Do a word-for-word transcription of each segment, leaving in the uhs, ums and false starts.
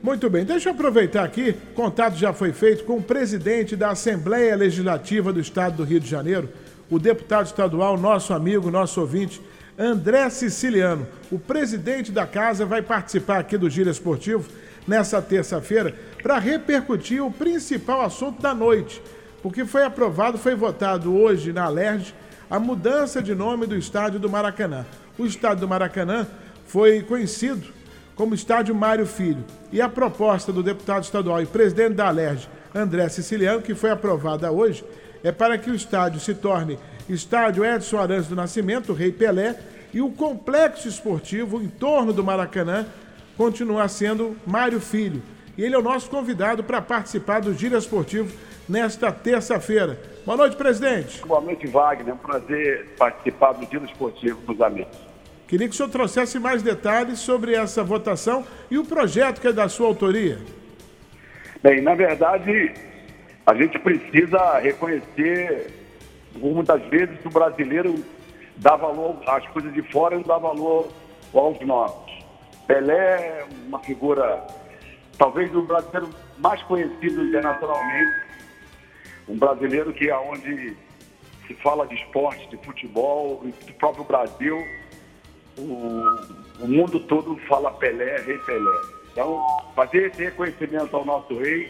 Muito bem, deixa eu aproveitar aqui, contato já foi feito com o presidente da Assembleia Legislativa do Estado do Rio de Janeiro, o deputado estadual, nosso amigo, nosso ouvinte, André Siciliano. O presidente da casa vai participar aqui do Giro Esportivo nessa terça-feira para repercutir o principal assunto da noite, porque foi aprovado, foi votado hoje na Alerj a mudança de nome do estádio do Maracanã. O estádio do Maracanã foi conhecido como Estádio Mário Filho. E a proposta do deputado estadual e presidente da Alerj, André Siciliano, que foi aprovada hoje, é para que o estádio se torne Estádio Edson Arantes do Nascimento, Rei Pelé, e o complexo esportivo em torno do Maracanã continuar sendo Mário Filho. E ele é o nosso convidado para participar do Giro Esportivo nesta terça-feira. Boa noite, presidente. Boa noite, Wagner. É um prazer participar do Giro Esportivo dos amigos. Queria que o senhor trouxesse mais detalhes sobre essa votação e o projeto que é da sua autoria. Bem, na verdade, a gente precisa reconhecer, muitas vezes, que o brasileiro dá valor às coisas de fora e não dá valor aos nossos. Pelé é uma figura, talvez, o brasileiro mais conhecido internacionalmente. Um brasileiro que é onde se fala de esporte, de futebol, e do próprio Brasil, o, o mundo todo fala Pelé, Rei Pelé. Então, fazer esse reconhecimento ao nosso rei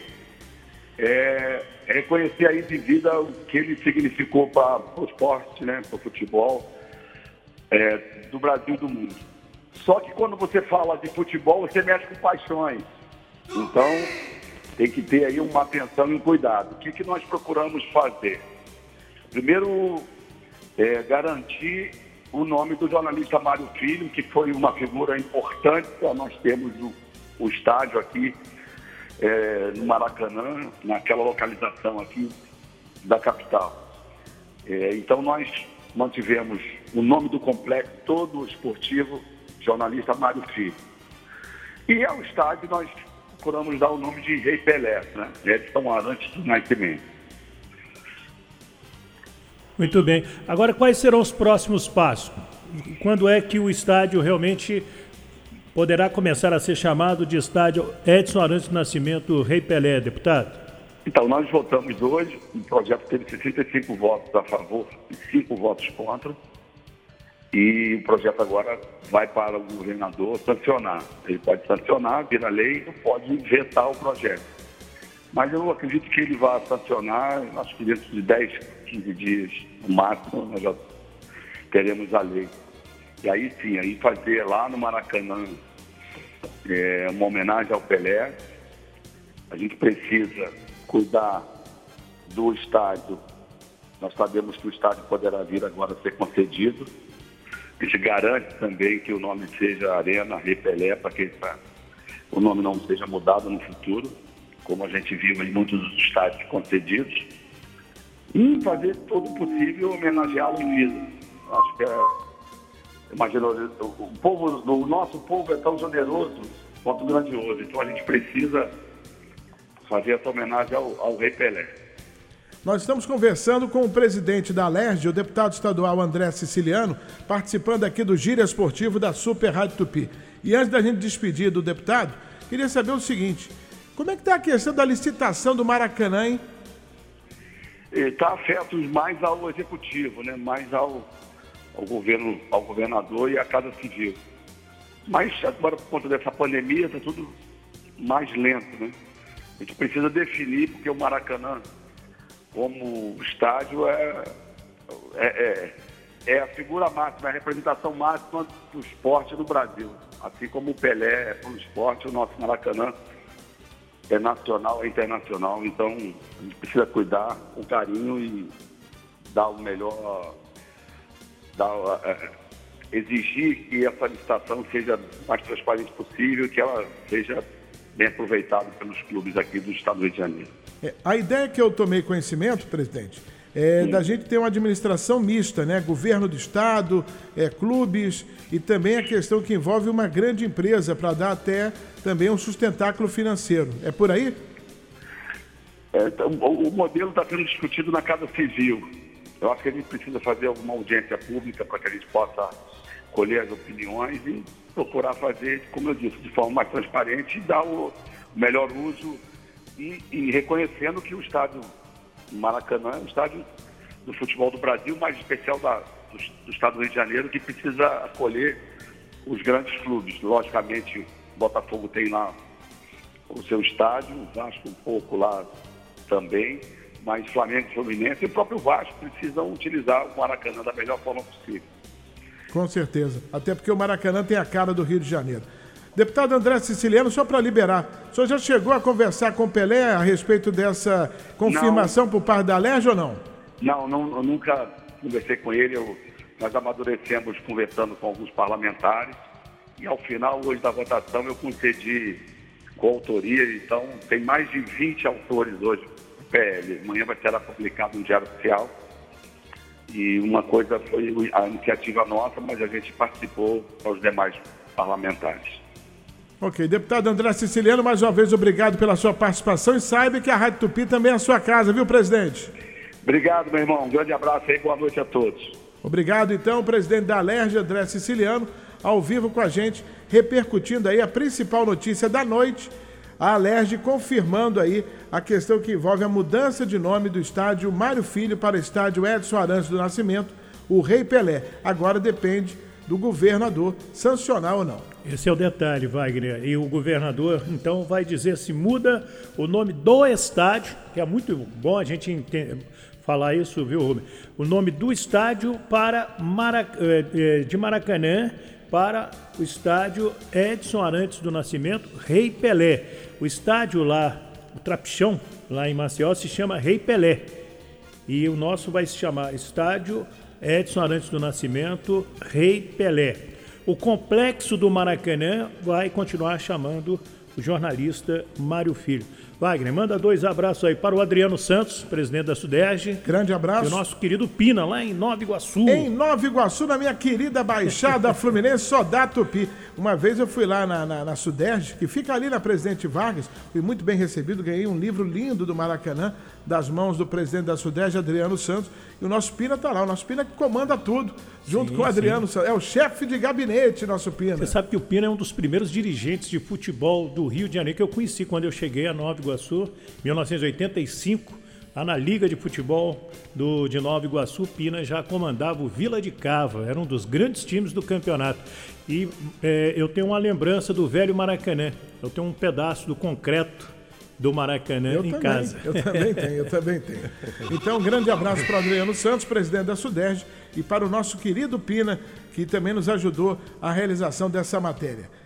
é, é reconhecer aí de vida o que ele significou para o esporte, né, para o futebol é, do Brasil e do mundo. Só que quando você fala de futebol, você mexe com paixões. Então, tem que ter aí uma atenção e um cuidado. O que, que nós procuramos fazer? Primeiro, é, garantir o nome do jornalista Mário Filho, que foi uma figura importante para nós termos o, o estádio aqui é, no Maracanã, naquela localização aqui da capital. É, então, nós mantivemos o nome do complexo todo esportivo, jornalista Mário Filho. E ao estádio nós procuramos dar o nome de Rei Pelé, né? Edson Arantes do Nascimento. Muito bem. Agora, quais serão os próximos passos? Quando é que o estádio realmente poderá começar a ser chamado de estádio Edson Arantes do Nascimento Rei Pelé, deputado? Então, nós votamos hoje, o projeto teve sessenta e cinco votos a favor e cinco votos contra. E o projeto agora vai para o governador sancionar. Ele pode sancionar, vira lei, ou pode vetar o projeto. Mas eu acredito que ele vai sancionar, acho que dentro de dez, quinze dias, no máximo, nós já teremos a lei. E aí sim, aí fazer lá no Maracanã é, uma homenagem ao Pelé. A gente precisa cuidar do estádio. Nós sabemos que o estádio poderá vir agora a ser concedido. A gente garante também que o nome seja Arena Rei Pelé, para que pra, o nome não seja mudado no futuro, como a gente viu em muitos dos estádios concedidos. E fazer todo o possível homenageá-lo em vida. Acho que é, imagina, o, povo, o nosso povo é tão generoso quanto grandioso. Então a gente precisa fazer essa homenagem ao, ao Rei Pelé. Nós estamos conversando com o presidente da Alerj, o deputado estadual André Siciliano, participando aqui do Giro Esportivo da Super Rádio Tupi. E antes da gente despedir do deputado, queria saber o seguinte: como é que está a questão da licitação do Maracanã, hein? Está afeto mais ao executivo, né? Mais ao, ao, governo, ao governador e à Casa Civil. Mas agora, por conta dessa pandemia, está tudo mais lento, né? A gente precisa definir, porque o Maracanã, como estádio, é, é, é, é a figura máxima, é a representação máxima do esporte no Brasil. Assim como o Pelé é para o esporte, o nosso Maracanã é nacional, é internacional. Então, a gente precisa cuidar com carinho e dar o melhor, dar, é, exigir que essa licitação seja o mais transparente possível, que ela seja bem aproveitada pelos clubes aqui do estado do Rio de Janeiro. É, a ideia que eu tomei conhecimento, presidente, é Sim. da gente ter uma administração mista, né? Governo do estado, é, clubes e também a questão que envolve uma grande empresa para dar até também um sustentáculo financeiro. É por aí? É, então, o, o modelo está sendo discutido na Casa Civil. Eu acho que a gente precisa fazer alguma audiência pública para que a gente possa colher as opiniões e procurar fazer, como eu disse, de forma mais transparente e dar o, melhor uso e, e reconhecendo que o estádio Maracanã é um estádio do futebol do Brasil, mais especial da, do, do estado do Rio de Janeiro, que precisa acolher os grandes clubes. Logicamente, o Botafogo tem lá o seu estádio, o Vasco um pouco lá também, mas Flamengo, Fluminense e o próprio Vasco precisam utilizar o Maracanã da melhor forma possível. Com certeza, até porque o Maracanã tem a cara do Rio de Janeiro. Deputado André Siciliano, só para liberar, o senhor já chegou a conversar com o Pelé a respeito dessa confirmação não, por parte da Alerj ou não? Não, não, eu nunca conversei com ele, eu, nós amadurecemos conversando com alguns parlamentares e ao final, hoje da votação, eu concedi coautoria, então tem mais de vinte autores hoje do P L. Amanhã vai ser publicado no Diário Oficial e uma coisa foi a iniciativa nossa, mas a gente participou aos demais parlamentares. Ok, deputado André Siciliano, mais uma vez obrigado pela sua participação e saiba que a Rádio Tupi também é a sua casa, viu, presidente? Obrigado, meu irmão. Um grande abraço aí, boa noite a todos. Obrigado, então, o presidente da Alerj, André Siciliano, ao vivo com a gente, repercutindo aí a principal notícia da noite, a Alerj confirmando aí a questão que envolve a mudança de nome do estádio Mário Filho para o estádio Edson Arantes do Nascimento, o Rei Pelé. Agora depende do governador sancionar ou não. Esse é o detalhe, Wagner. E o governador, então, vai dizer se muda o nome do estádio, que é muito bom a gente entender, falar isso, viu, Rubem? O nome do estádio para Marac... de Maracanã para o estádio Edson Arantes do Nascimento, Rei Pelé. O estádio lá, o Trapichão, lá em Maceió, se chama Rei Pelé. E o nosso vai se chamar Estádio Edson Arantes do Nascimento, Rei Pelé. O complexo do Maracanã vai continuar chamando o jornalista Mário Filho. Wagner, manda dois abraços aí para o Adriano Santos, presidente da SUDERJ. Grande abraço. E o nosso querido Pina, lá em Nova Iguaçu. Em Nova Iguaçu, na minha querida Baixada Fluminense, só da Tupi. Uma vez eu fui lá na, na, na SUDERJ, que fica ali na Presidente Vargas, fui muito bem recebido, ganhei um livro lindo do Maracanã, das mãos do presidente da SUDERJ, Adriano Santos, e o nosso Pina está lá, o nosso Pina que comanda tudo, junto sim, com o Adriano Santos. É o chefe de gabinete, nosso Pina. Você sabe que o Pina é um dos primeiros dirigentes de futebol do Rio de Janeiro que eu conheci quando eu cheguei a Nova Iguaçu, em mil novecentos e oitenta e cinco, lá na Liga de Futebol do, de Nova Iguaçu. Pina já comandava o Vila de Cava, era um dos grandes times do campeonato. E é, eu tenho uma lembrança do velho Maracanã, eu tenho um pedaço do concreto do Maracanã eu em também, casa. Eu também tenho, eu também tenho. Então, um grande abraço para o Adriano Santos, presidente da SUDERJ, e para o nosso querido Pina, que também nos ajudou a realização dessa matéria.